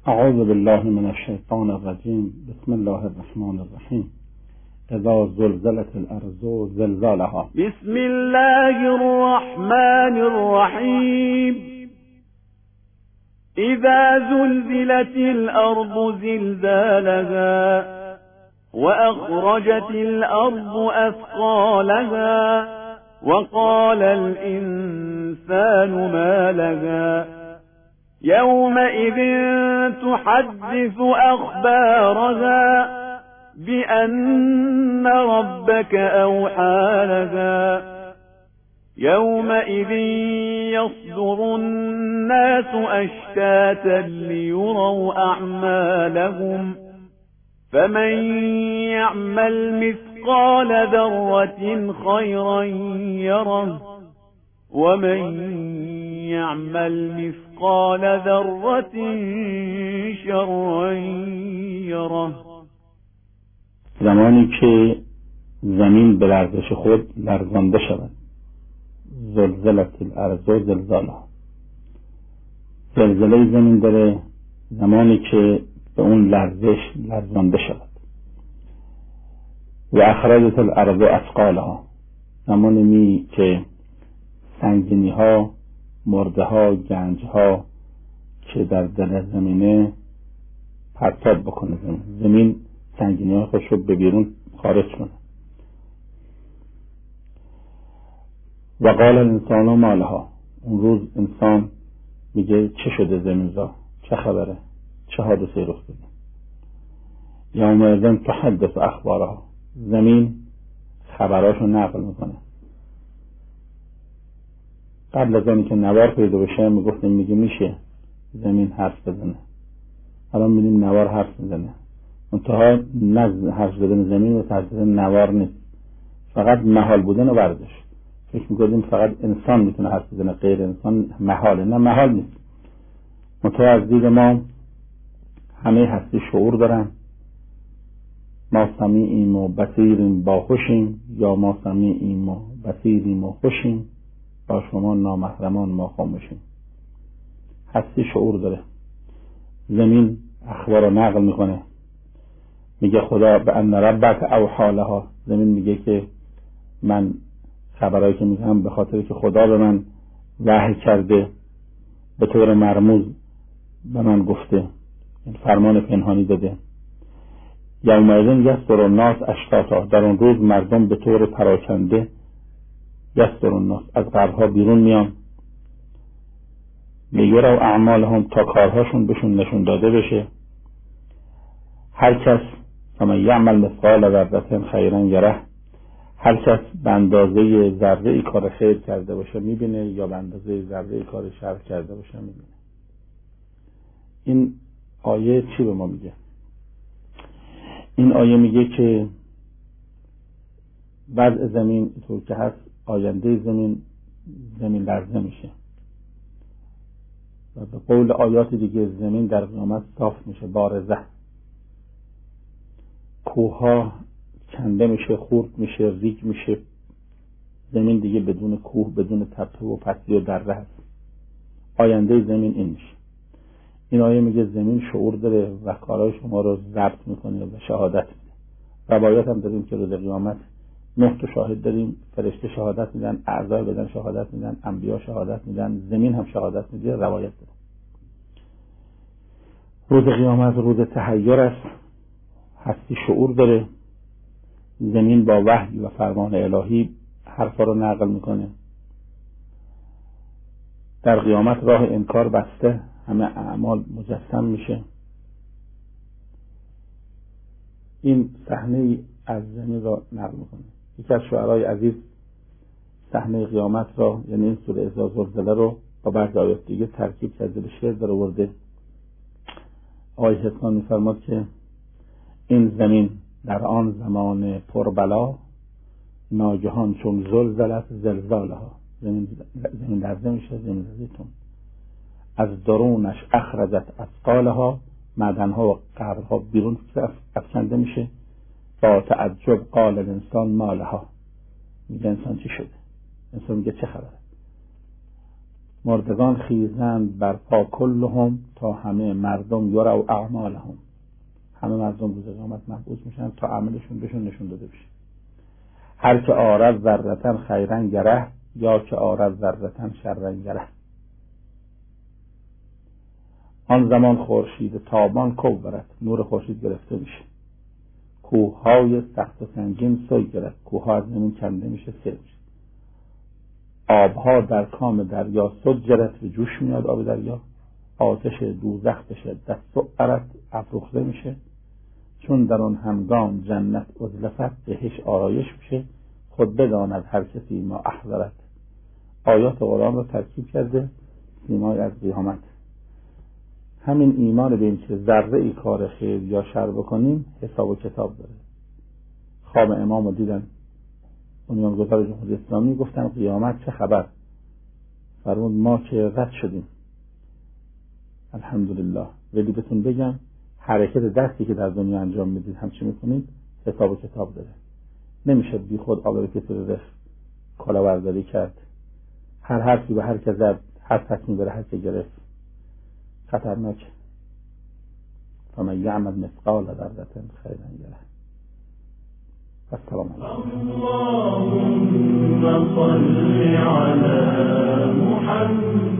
اعوذ بالله من الشیطان الرجیم. بسم الله الرحمن الرحیم. اذا زلزلت الارض زلزالها. بسم الله الرحمن الرحیم. اذا زلزلت الارض زلزالها واخرجت الارض اثقالها وقال الانسان ما لها يومئذ تحدث أخبارها بأن ربك أوحى لها يومئذ يصدر الناس أشتاتا ليروا أعمالهم فمن يعمل مثقال ذرة خيرا يره ومن يعمل مثقال ذرة شرا یره. زمانی که زمین به لرزش خود لرزانده شود. زلزلت الارض زلزالها. زلزله زمین داره زمانی که به اون لرزش لرزانده شود. و اخرجت الارض اثقالها. زمانی که سنگینی ها، مرده ها، گنج ها که در دل زمینه پرتاب بکنه. زمین سنگینی ها خودش رو به بیرون خارج کنه. و قال الانسان ما لها. اون روز انسان میگه چه شده زمین را؟ چه خبره؟ چه حادثه رخ داده؟ یومئذ تحدث اخبارها. زمین خبراشو نقل میکنه. قبل از اینکه نوار پیدا بشه میگفتیم میشه زمین حرف بزنه. الان می‌بینیم نوار حرف میزنه. منتها نه حرف زدن زمین و حرف زدن نوار نیست. فقط محال بودن و ورزش. فکر می‌کنیم فقط انسان میتونه حرف بزنه، غیر انسان محاله. نه، محال نیست. منتها از دید ما همه هستی شعور دارن. ما سمیعیم و بصیریم باهوشیم، یا ما سمیعیم و بصیریم و خوشیم، با شما نامحرمان ما خاموشیم. هستی شعور داره. زمین اخبار رو نقل میکنه. میگه خدا به ان ربک اوحی لها. زمین میگه که من خبرایی که میگم به خاطر که خدا به من وحی کرده، به طور مرموز به من گفته، این فرمان پنهانی داده. یومئذ یصدر الناس اشتاتا. در اون روز مردم به طور پراکنده یصدر الناس از قبرها بیرون میان. لیروا اعمالهم. تا کارهاشون بهشون نشون داده بشه. هر کس فمن یعمل مثقال ذره خیرا یره. هر کس به اندازه ذره ای کار خیر کرده باشه میبینه، یا به اندازه ذره ای کار شر کرده باشه میبینه. این آیه چی به ما میگه؟ این آیه میگه که وضع زمین اینطور که هست، آینده زمین لرزه میشه و به قول آیات دیگه زمین در قیامت صاف میشه، بارزه. کوه کنده میشه، خورد میشه، ریگ میشه. زمین دیگه بدون کوه، بدون تپه و پستی و دره هست. آینده زمین این میشه. این آیه میگه زمین شعور داره و کارهای شما رو ضبط میکنه و شهادت میده. روایات هم داریم که روز قیامت 9 تا شاهد داریم. فرشته شهادت میدن، اعضای بدن شهادت میدن، انبیا شهادت میدن، زمین هم شهادت میده. روایت داره. روز قیامت روز تحیر است. هستی شعور داره. زمین با وحی و فرمان الهی حرفا رو نقل میکنه. در قیامت راه انکار بسته، همه اعمال مجسم میشه. این صحنه از زمین را نقل میکنه. یکی از شعرای عزیز صحنه قیامت را، یعنی این سوره اذا زلزله رو با بعض آیات دیگه ترکیب کرده به شعر در آورده. آقای حسان میفرماد که این زمین در آن زمان پربلا، ناگهان چون زلزلت زلزالها. زمین لرزه میشه، زمین لرزیتون. از درونش اخرجت اثقالها. معدنها و قبرها بیرون افکنده میشه. با تعجب قال الانسان ما لها. میگه انسان چی شده؟ انسان میگه چه خبره؟ مردگان خیزند بر پا کلهم تا همه مردم یروا اعمالهم، همه مردم روز قیامت مبعوث میشن تا عملشون بهشون نشون داده بشه. هر که آرد ذرة خیرا یره یا که آرد ذرة شرا یره. آن زمان خورشید تابان کوبرد، نور خورشید گرفته میشه، کوههای سخت و سنگین سوی گرفت، کوهها از زمین کنده میشه، سیل میشه، آبها در کام دریا سجرت، به جوش میاد آب دریا، آتش دوزخ به شدت سعرت، افروخته میشه، چون در آن هنگام جنت ازلفت، بهش آرایش میشه، خود بداند هر کسی ما احضرت. آیات قرآن رو ترکیب کرده سیمای از قیامت. همین ایمان به این که ذره ای کار خیر یا شر بکنیم حساب و کتاب داره. خواب امام رو دیدن بنیانگذار جمهوری اسلامی، گفتن قیامت چه خبر؟ فرمود ما که رد شدیم الحمدلله، ولی بهتون بگم حرکت دستی که در دنیا انجام میدید همچی میکنید حساب و کتاب داره. نمیشه بی خود آب کسی رو رفت کلاهبرداری کرد، هر حرفی به هر که زد، هر تصمیم بره هر که گرفت، خطرناک. فمن یعمل مثقال ذرة خیرا یره. السلام علیکم. اللهم صل على محمد